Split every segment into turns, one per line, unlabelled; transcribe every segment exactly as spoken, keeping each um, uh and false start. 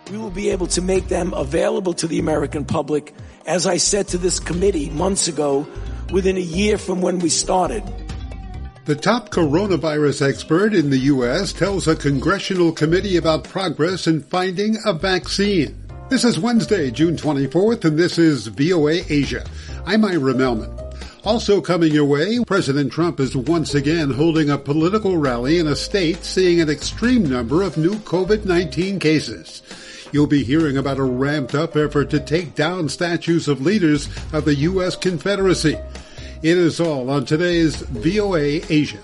we will be able to make them available to the American public, as I said to this committee months ago, within a year from when we started.
The top coronavirus expert in the U S tells a congressional committee about progress in finding a vaccine. This is Wednesday, June twenty-fourth, and this is V O A Asia. I'm Ira Melman. Also coming your way, President Trump is once again holding a political rally in a state seeing an extreme number of new COVID nineteen cases. You'll be hearing about a ramped-up effort to take down statues of leaders of the U S Confederacy. It is all on today's V O A Asia.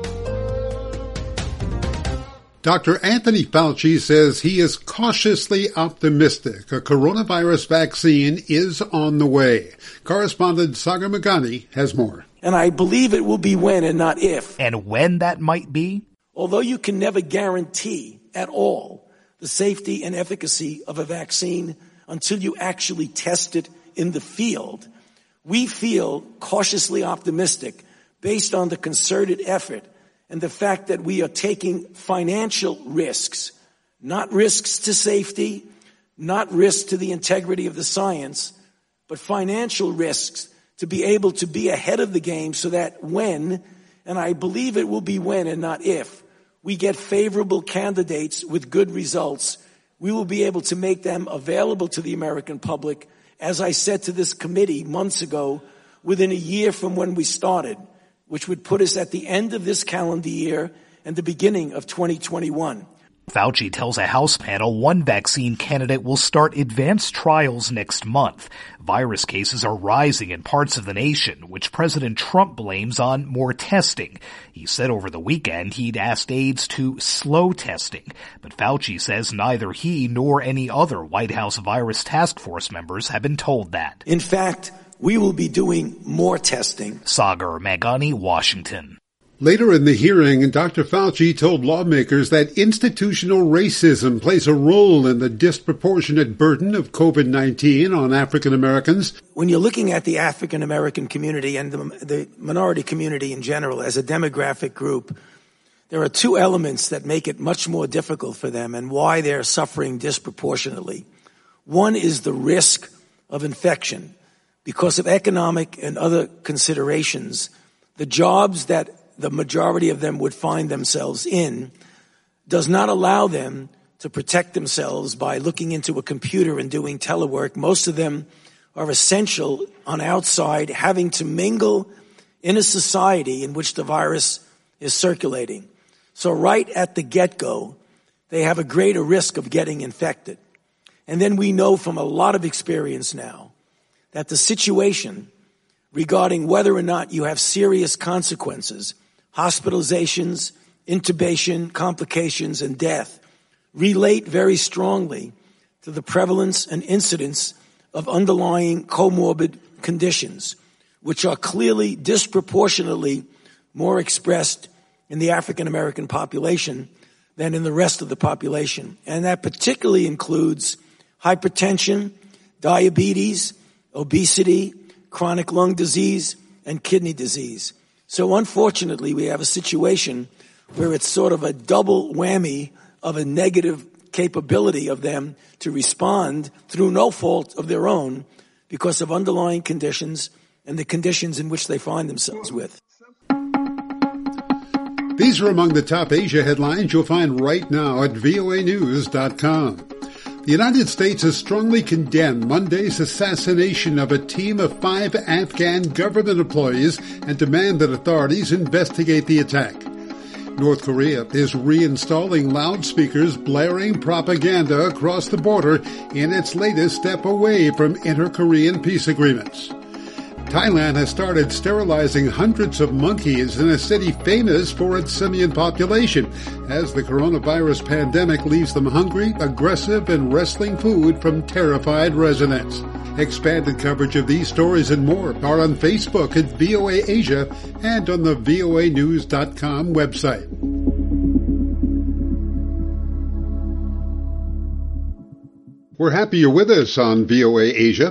Doctor Anthony Fauci says he is cautiously optimistic a coronavirus vaccine is on the way. Correspondent Sagar Meghani has more.
And I believe it will be when and not if.
And when that might be?
Although you can never guarantee at all the safety and efficacy of a vaccine until you actually test it in the field, we feel cautiously optimistic based on the concerted effort and the fact that we are taking financial risks, not risks to safety, not risks to the integrity of the science, but financial risks to be able to be ahead of the game so that when, and I believe it will be when and not if, we get favorable candidates with good results, we will be able to make them available to the American public, as I said to this committee months ago, within a year from when we started, which would put us at the end of this calendar year and the beginning of twenty twenty-one.
Fauci tells a House panel one vaccine candidate will start advanced trials next month. Virus cases are rising in parts of the nation, which President Trump blames on more testing. He said over the weekend he'd asked aides to slow testing, but Fauci says neither he nor any other White House virus task force members have been told that.
In fact, we will be doing more testing.
Sagar Meghani, Washington.
Later in the hearing, Doctor Fauci told lawmakers that institutional racism plays a role in the disproportionate burden of COVID nineteen on African Americans.
When you're looking at the African American community and the, the minority community in general as a demographic group, there are two elements that make it much more difficult for them and why they're suffering disproportionately. One is the risk of infection. Because of economic and other considerations, the jobs that the majority of them would find themselves in does not allow them to protect themselves by looking into a computer and doing telework. Most of them are essential on outside, having to mingle in a society in which the virus is circulating. So right at the get-go, they have a greater risk of getting infected. And then we know from a lot of experience now that the situation regarding whether or not you have serious consequences, hospitalizations, intubation, complications, and death relate very strongly to the prevalence and incidence of underlying comorbid conditions, which are clearly disproportionately more expressed in the African American population than in the rest of the population. And that particularly includes hypertension, diabetes, obesity, chronic lung disease, and kidney disease. So unfortunately, we have a situation where it's sort of a double whammy of a negative capability of them to respond through no fault of their own because of underlying conditions and the conditions in which they find themselves with.
These are among the top Asia headlines you'll find right now at V O A news dot com. The United States has strongly condemned Monday's assassination of a team of five Afghan government employees and demand that authorities investigate the attack. North Korea is reinstalling loudspeakers blaring propaganda across the border in its latest step away from inter-Korean peace agreements. Thailand has started sterilizing hundreds of monkeys in a city famous for its simian population as the coronavirus pandemic leaves them hungry, aggressive, and wresting food from terrified residents. Expanded coverage of these stories and more are on Facebook at V O A Asia and on the V O A news dot com website. We're happy you're with us on V O A Asia.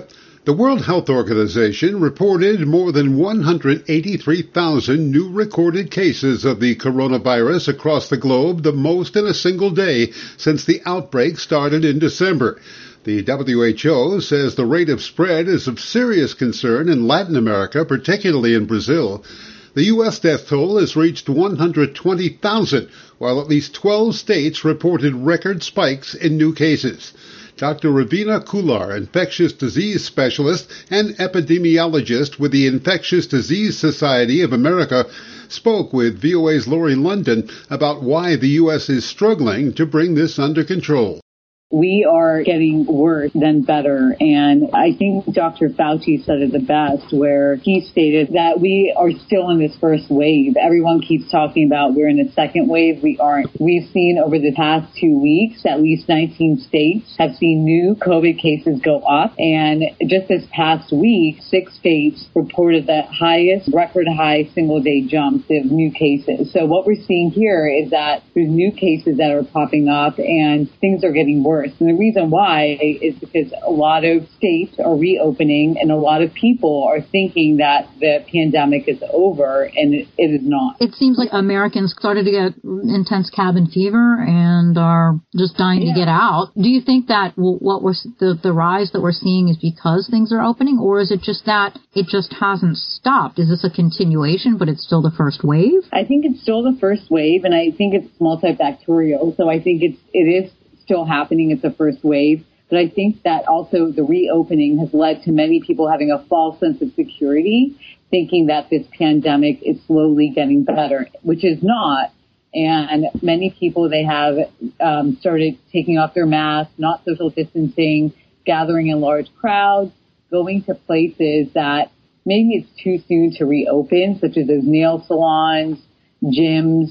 The World Health Organization reported more than one hundred eighty-three thousand new recorded cases of the coronavirus across the globe, the most in a single day since the outbreak started in December. The W H O says the rate of spread is of serious concern in Latin America, particularly in Brazil. The U S death toll has reached one hundred twenty thousand, while at least twelve states reported record spikes in new cases. Doctor Ravina Kular, infectious disease specialist and epidemiologist with the Infectious Disease Society of America, spoke with V O A's Lori London about why the U S is struggling to bring this under control.
We are getting worse than better. And I think Doctor Fauci said it the best, where he stated that we are still in this first wave. Everyone keeps talking about we're in a second wave. We aren't. We've seen over the past two weeks, at least nineteen states have seen new COVID cases go up. And just this past week, six states reported the highest record high single day jumps of new cases. So what we're seeing here is that there's new cases that are popping up and things are getting worse. And the reason why is because a lot of states are reopening and a lot of people are thinking that the pandemic is over, and it, it is not.
It seems like Americans started to get intense cabin fever and are just dying yeah. to get out. Do you think that what we're the, the rise that we're seeing is because things are opening, or is it just that it just hasn't stopped? Is this a continuation, but it's still the first wave?
I think it's still the first wave, and I think it's multifactorial. So I think it's it is. still happening. It's the first wave. But I think that also the reopening has led to many people having a false sense of security, thinking that this pandemic is slowly getting better, which is not. And many people, they have um, started taking off their masks, not social distancing, gathering in large crowds, going to places that maybe it's too soon to reopen, such as those nail salons, gyms,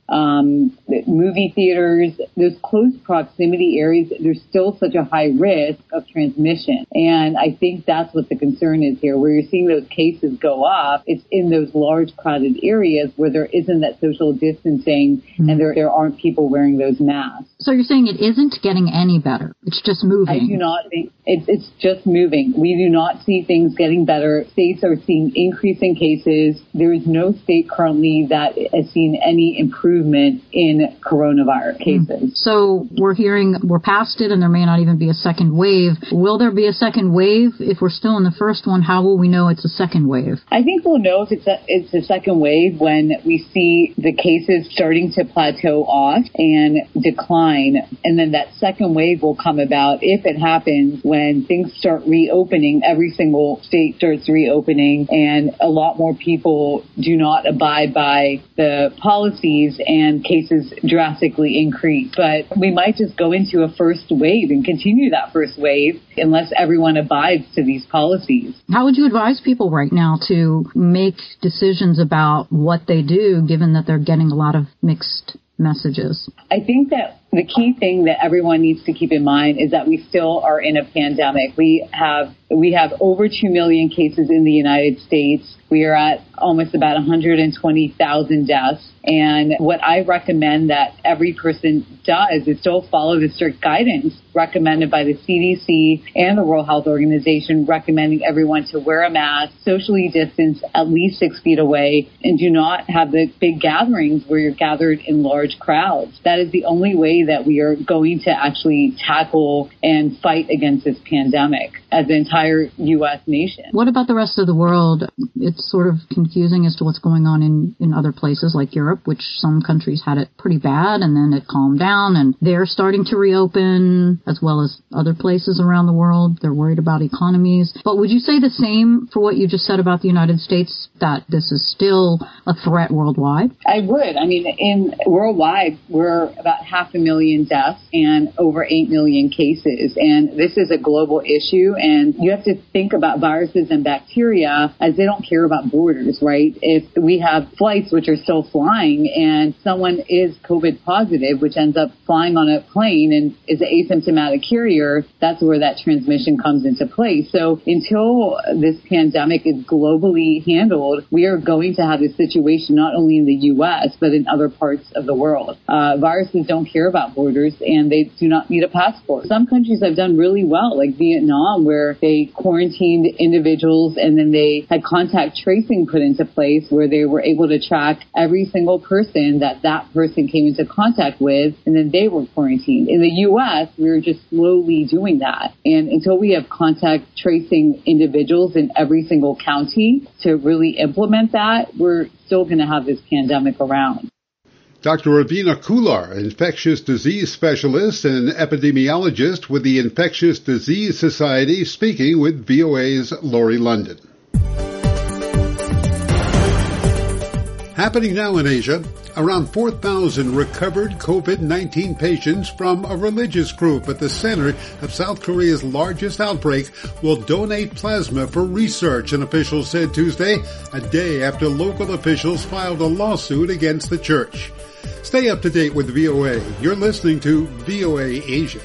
Um, movie theaters, those close proximity areas, there's still such a high risk of transmission. And I think that's what the concern is here. Where you're seeing those cases go up, it's in those large crowded areas where there isn't that social distancing mm-hmm. and there, there aren't people wearing those masks.
So you're saying it isn't getting any better. It's just moving.
I do not think it's, it's just moving. We do not see things getting better. States are seeing increasing cases. There is no state currently that has seen any improvement in coronavirus cases.
So we're hearing we're past it and there may not even be a second wave. Will there be a second wave? If we're still in the first one, how will we know it's a second wave?
I think we'll know if it's a, it's a second wave when we see the cases starting to plateau off and decline. And then that second wave will come about if it happens when things start reopening. Every single state starts reopening and a lot more people do not abide by the policies and cases drastically increase. But we might just go into a first wave and continue that first wave unless everyone abides to these policies.
How would you advise people right now to make decisions about what they do, given that they're getting a lot of mixed messages?
I think that the key thing that everyone needs to keep in mind is that we still are in a pandemic. We have we have over two million cases in the United States. We are at almost about one hundred twenty thousand deaths. And what I recommend that every person does is still follow the strict guidance recommended by the C D C and the World Health Organization, recommending everyone to wear a mask, socially distance at least six feet away, and do not have the big gatherings where you're gathered in large crowds. That is the only way that we are going to actually tackle and fight against this pandemic as the entire U S nation.
What about the rest of the world? It's sort of confusing as to what's going on in, in other places like Europe, which some countries had it pretty bad and then it calmed down and they're starting to reopen, as well as other places around the world. They're worried about economies. But would you say the same for what you just said about the United States, that this is still a threat worldwide?
I would. I mean, in worldwide, we're about half a million deaths and over eight million cases. And this is a global issue. And you have to think about viruses and bacteria as they don't care about borders, right? If we have flights which are still flying and someone is COVID positive, which ends up flying on a plane and is an asymptomatic carrier, that's where that transmission comes into play. So until this pandemic is globally handled, we are going to have this situation not only in the U S, but in other parts of the world. Uh, viruses don't care about about borders and they do not need a passport. Some countries have done really well, like Vietnam, where they quarantined individuals and then they had contact tracing put into place where they were able to track every single person that that person came into contact with, and then they were quarantined. In the U S, we were just slowly doing that. And until we have contact tracing individuals in every single county to really implement that, we're still going to have this pandemic around.
Doctor Ravina Kular, infectious disease specialist and epidemiologist with the Infectious Disease Society, speaking with V O A's Lori London. Happening now in Asia, around four thousand recovered COVID nineteen patients from a religious group at the center of South Korea's largest outbreak will donate plasma for research, an official said Tuesday, a day after local officials filed a lawsuit against the church. Stay up to date with V O A. You're listening to V O A Asia.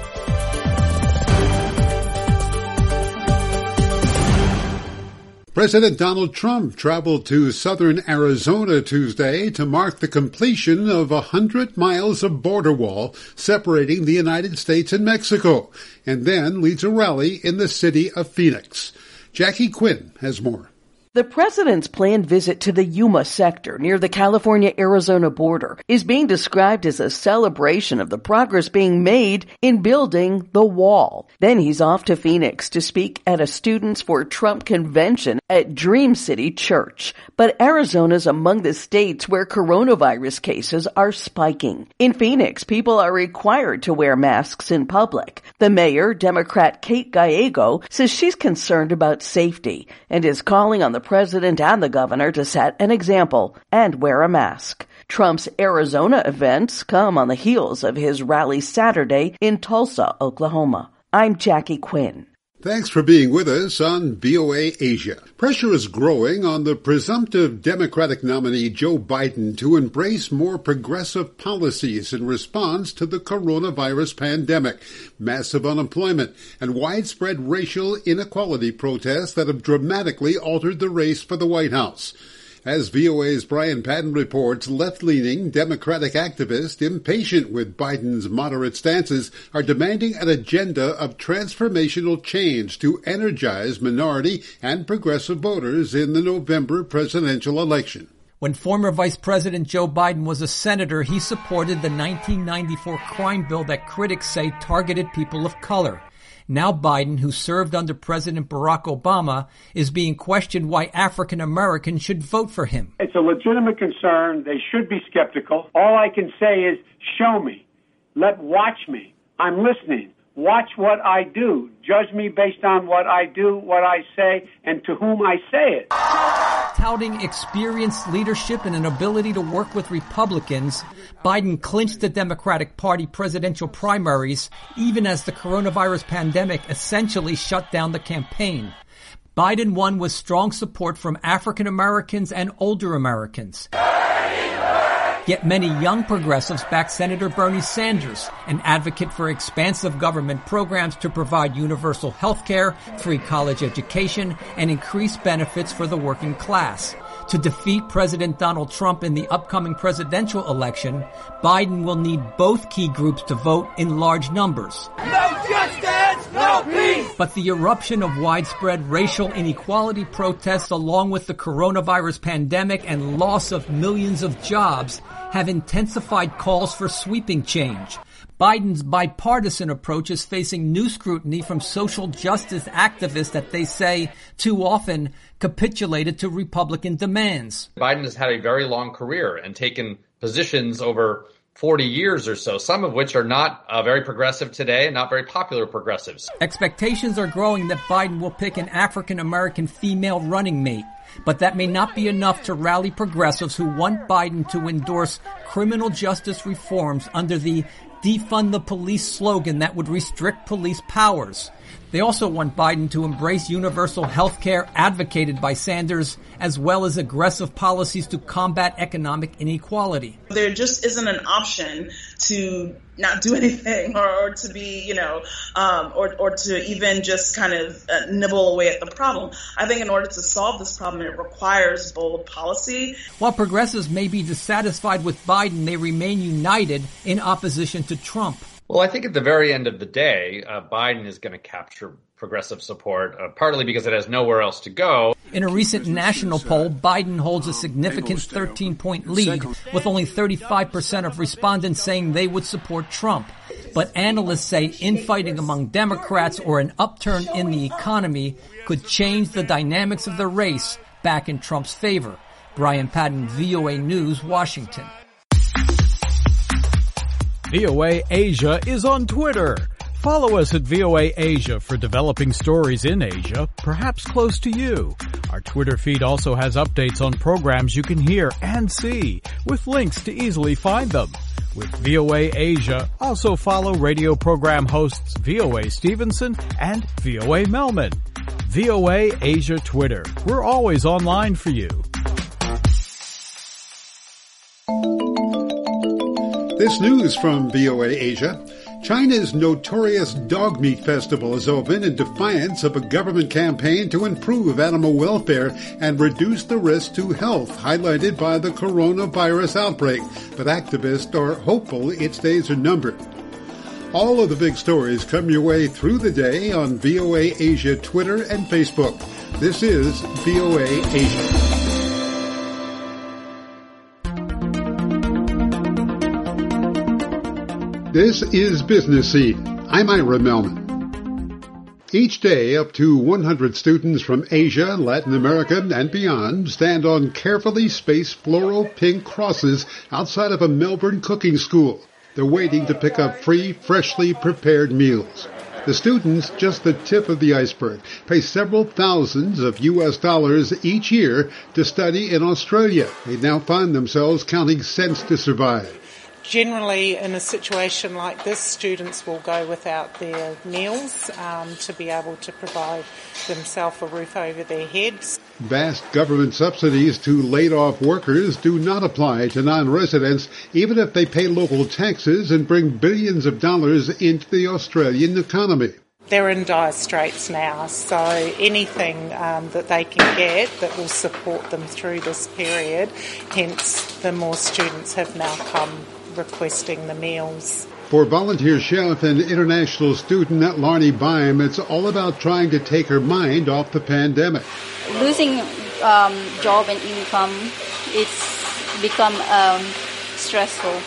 President Donald Trump traveled to southern Arizona Tuesday to mark the completion of a hundred miles of border wall separating the United States and Mexico, and then leads a rally in the city of Phoenix. Jackie Quinn has more.
The president's planned visit to the Yuma sector near the California-Arizona border is being described as a celebration of the progress being made in building the wall. Then he's off to Phoenix to speak at a Students for Trump convention at Dream City Church. But Arizona's among the states where coronavirus cases are spiking. In Phoenix, people are required to wear masks in public. The mayor, Democrat Kate Gallego, says she's concerned about safety and is calling on the president and the governor to set an example and wear a mask. Trump's Arizona events come on the heels of his rally Saturday in Tulsa, Oklahoma. I'm Jackie Quinn.
Thanks for being with us on V O A Asia. Pressure is growing on the presumptive Democratic nominee Joe Biden to embrace more progressive policies in response to the coronavirus pandemic, massive unemployment, and widespread racial inequality protests that have dramatically altered the race for the White House. As V O A's Brian Patton reports, left-leaning Democratic activists impatient with Biden's moderate stances are demanding an agenda of transformational change to energize minority and progressive voters in the November presidential election.
When former Vice President Joe Biden was a senator, he supported the nineteen ninety-four crime bill that critics say targeted people of color. Now Biden, who served under President Barack Obama, is being questioned why African Americans should vote for him.
It's a legitimate concern. They should be skeptical. All I can say is, show me. Let watch me. I'm listening. Watch what I do. Judge me based on what I do, what I say, and to whom I say it.
Touting experienced leadership and an ability to work with Republicans, Biden clinched the Democratic Party presidential primaries even as the coronavirus pandemic essentially shut down the campaign. Biden won with strong support from African Americans and older Americans. Yet many young progressives back Senator Bernie Sanders, an advocate for expansive government programs to provide universal health care, free college education, and increased benefits for the working class. To defeat President Donald Trump in the upcoming presidential election, Biden will need both key groups to vote in large numbers.
No justice, no peace!
But the eruption of widespread racial inequality protests along with the coronavirus pandemic and loss of millions of jobs have intensified calls for sweeping change. Biden's bipartisan approach is facing new scrutiny from social justice activists that they say too often capitulated to Republican demands.
Biden has had a very long career and taken positions over forty years or so, some of which are not uh, very progressive today and not very popular progressives.
Expectations are growing that Biden will pick an African-American female running mate. But that may not be enough to rally progressives who want Biden to endorse criminal justice reforms under the defund the police slogan that would restrict police powers. They also want Biden to embrace universal health care advocated by Sanders, as well as aggressive policies to combat economic inequality.
There just isn't an option to not do anything or, or to be, you know, um, or, or to even just kind of uh, nibble away at the problem. I think in order to solve this problem, it requires bold policy.
While progressives may be dissatisfied with Biden, they remain united in opposition to Trump.
Well, I think at the very end of the day, uh, Biden is going to capture progressive support, uh, partly because it has nowhere else to go.
In a recent national poll, Biden holds a significant thirteen-point lead, with only thirty-five percent of respondents saying they would support Trump. But analysts say infighting among Democrats or an upturn in the economy could change the dynamics of the race back in Trump's favor. Brian Patton, V O A News, Washington.
V O A Asia is on Twitter. Follow us at V O A Asia for developing stories in Asia, perhaps close to you. Our Twitter feed also has updates on programs you can hear and see, with links to easily find them. With V O A Asia, also follow radio program hosts V O A Stevenson and V O A Melman. V O A Asia Twitter. We're always online for you.
This news from V O A Asia. China's notorious dog meat festival is open in defiance of a government campaign to improve animal welfare and reduce the risk to health highlighted by the coronavirus outbreak. But activists are hopeful its days are numbered. All of the big stories come your way through the day on V O A Asia Twitter and Facebook. This is V O A Asia. This is Business Scene. I'm Ira Melman. Each day, up to one hundred students from Asia, Latin America, and beyond stand on carefully spaced floral pink crosses outside of a Melbourne cooking school. They're waiting to pick up free, freshly prepared meals. The students, just the tip of the iceberg, pay several thousands of U S dollars each year to study in Australia. They now find themselves counting cents to survive.
Generally, in a situation like this, students will go without their meals um, to be able to provide themselves a roof over their heads.
Vast government subsidies to laid-off workers do not apply to non-residents, even if they pay local taxes and bring billions of dollars into the Australian economy.
They're in dire straits now, so anything um, that they can get that will support them through this period, hence the more students have now come requesting the meals.
For volunteer chef and international student Larnie Bime, it's all about trying to take her mind off the pandemic.
Losing um, job and income, it's become um, stressful.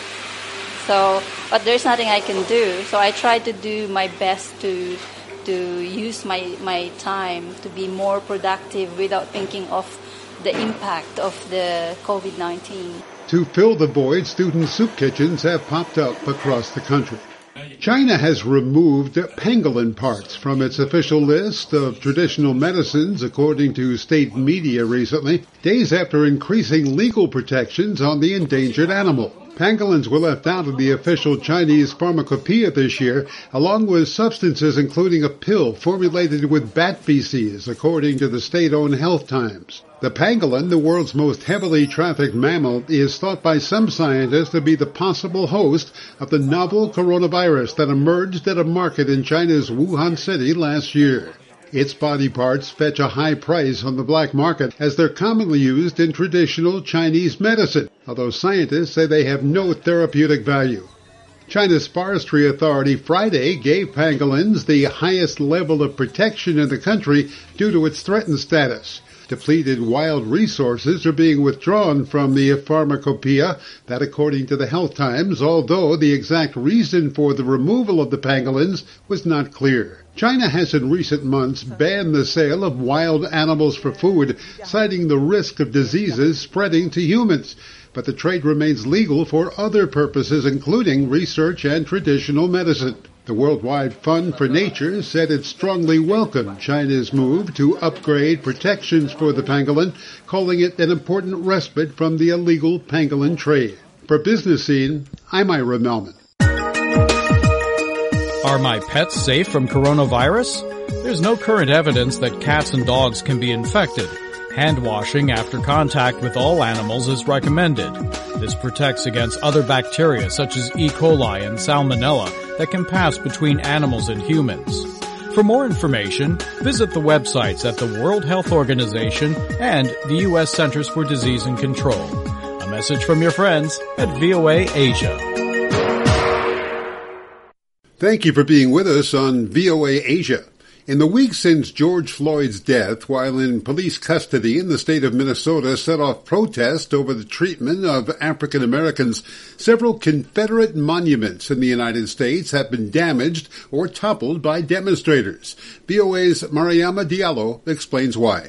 So, but there's nothing I can do. So I try to do my best to to use my, my time to be more productive without thinking of the impact of the covid nineteen.
To fill the void, student soup kitchens have popped up across the country. China has removed pangolin parts from its official list of traditional medicines, according to state media recently, days after increasing legal protections on the endangered animal. Pangolins were left out of the official Chinese pharmacopoeia this year, along with substances including a pill formulated with bat feces, according to the state-owned Health Times. The pangolin, the world's most heavily trafficked mammal, is thought by some scientists to be the possible host of the novel coronavirus that emerged at a market in China's Wuhan city last year. Its body parts fetch a high price on the black market as they're commonly used in traditional Chinese medicine, although scientists say they have no therapeutic value. China's Forestry Authority Friday gave pangolins the highest level of protection in the country due to its threatened status. Depleted wild resources are being withdrawn from the pharmacopoeia, that according to the Health Times, although the exact reason for the removal of the pangolins was not clear. China has in recent months banned the sale of wild animals for food, citing the risk of diseases spreading to humans. But the trade remains legal for other purposes, including research and traditional medicine. The Worldwide Fund for Nature said it strongly welcomed China's move to upgrade protections for the pangolin, calling it an important respite from the illegal pangolin trade. For Business Scene, I'm Ira Melman.
Are my pets safe from coronavirus? There's no current evidence that cats and dogs can be infected. Hand washing after contact with all animals is recommended. This protects against other bacteria such as E. coli and Salmonella that can pass between animals and humans. For more information, visit the websites at the World Health Organization and the U S Centers for Disease and Control. A message from your friends at V O A Asia.
Thank you for being with us on V O A Asia. In the week since George Floyd's death, while in police custody in the state of Minnesota set off protests over the treatment of African Americans, several Confederate monuments in the United States have been damaged or toppled by demonstrators. V O A's Mariama Diallo explains why.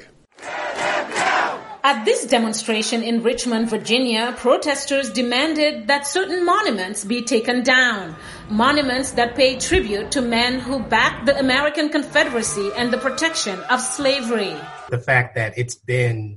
At this demonstration in Richmond, Virginia, protesters demanded that certain monuments be taken down. Monuments that pay tribute to men who backed the American Confederacy and the protection of slavery.
The fact that it's been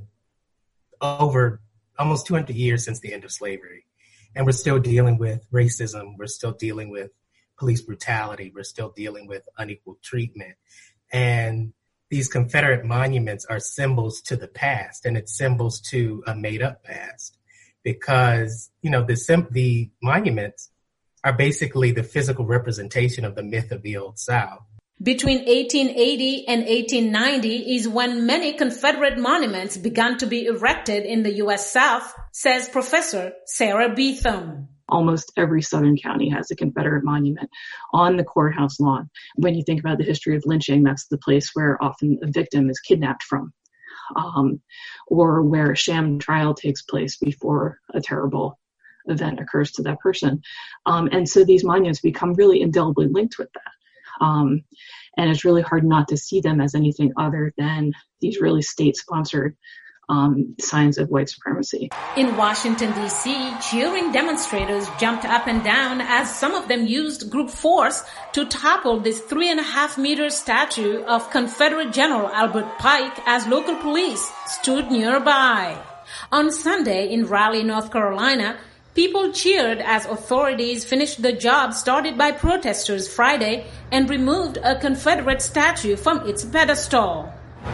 over almost two hundred years since the end of slavery, and we're still dealing with racism, we're still dealing with police brutality, we're still dealing with unequal treatment. And these Confederate monuments are symbols to the past, and it's symbols to a made-up past, because, you know, the sim- the monuments are basically the physical representation of the myth of the Old South.
Between eighteen eighty and eighteen ninety is when many Confederate monuments began to be erected in the U S South, says Professor Sarah Beetham.
Almost every Southern county has a Confederate monument on the courthouse lawn. When you think about the history of lynching, that's the place where often a victim is kidnapped from, um, or where a sham trial takes place before a terrible event occurs to that person. Um, and so these monuments become really indelibly linked with that. Um, and it's really hard not to see them as anything other than these really state-sponsored Um, signs of white supremacy.
In Washington, D C, cheering demonstrators jumped up and down as some of them used group force to topple this three and a half meter statue of Confederate General Albert Pike as local police stood nearby. On Sunday in Raleigh, North Carolina, people cheered as authorities finished the job started by protesters Friday and removed a Confederate statue from its pedestal.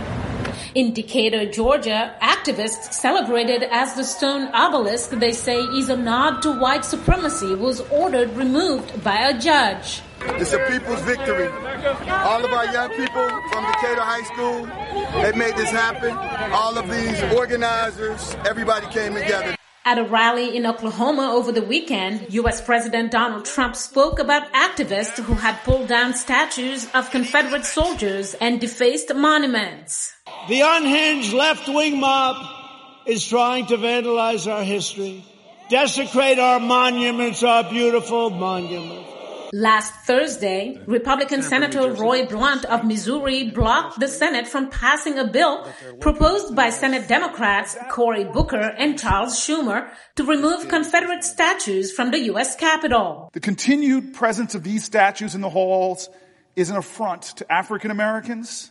In Decatur, Georgia, activists celebrated as the stone obelisk they say is a nod to white supremacy was ordered removed by a judge.
It's a people's victory. All of our young people from Decatur High School, they made this happen. All of these organizers, everybody came together.
At a rally in Oklahoma over the weekend, U S President Donald Trump spoke about activists who had pulled down statues of Confederate soldiers and defaced monuments.
The unhinged left-wing mob is trying to vandalize our history, desecrate our monuments, our beautiful monuments.
Last Thursday, Republican Senator Roy Blunt of Missouri blocked the Senate from passing a bill proposed by Senate Democrats Cory Booker and Charles Schumer to remove Confederate statues from the U S Capitol.
The continued presence of these statues in the halls is an affront to African Americans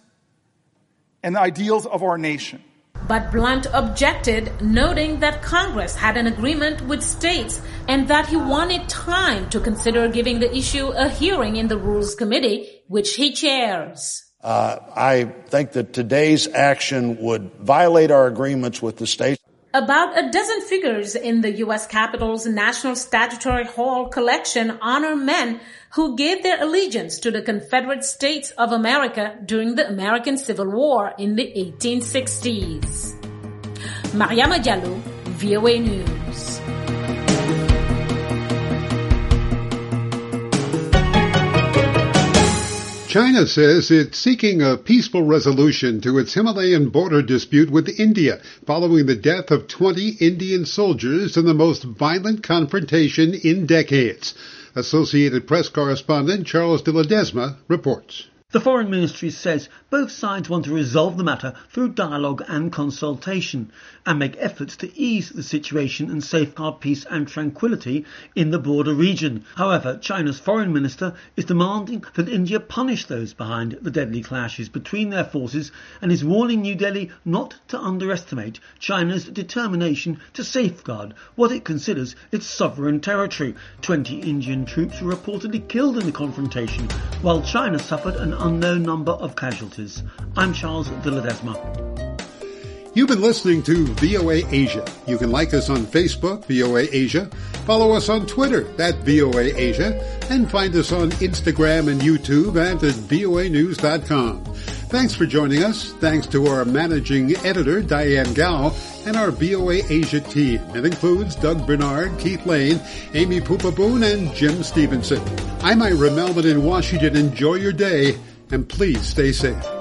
and the ideals of our nation.
But Blunt objected, noting that Congress had an agreement with states and that he wanted time to consider giving the issue a hearing in the Rules Committee, which he chairs.
Uh, I think that today's action would violate our agreements with the states.
About a dozen figures in the U S Capitol's National Statuary Hall collection honor men who gave their allegiance to the Confederate States of America during the American Civil War in the eighteen sixties. Mariama Diallo, V O A News.
China says it's seeking a peaceful resolution to its Himalayan border dispute with India following the death of twenty Indian soldiers in the most violent confrontation in decades. Associated Press correspondent Charles de Ledesma reports.
The Foreign Ministry says both sides want to resolve the matter through dialogue and consultation and make efforts to ease the situation and safeguard peace and tranquility in the border region. However, China's foreign minister is demanding that India punish those behind the deadly clashes between their forces and is warning New Delhi not to underestimate China's determination to safeguard what it considers its sovereign territory. Twenty Indian troops were reportedly killed in the confrontation, while China suffered an unknown number of casualties. I'm Charles de Ledesma.
You've been listening to V O A Asia. You can like us on Facebook, V O A Asia, follow us on Twitter, at V O A Asia, and find us on Instagram and YouTube and at V O A news dot com. Thanks for joining us. Thanks to our managing editor, Diane Gao, and our V O A Asia team. It includes Doug Bernard, Keith Lane, Amy Pupaboon, and Jim Stevenson. I'm Ira Melvin in Washington. Enjoy your day, and please stay safe.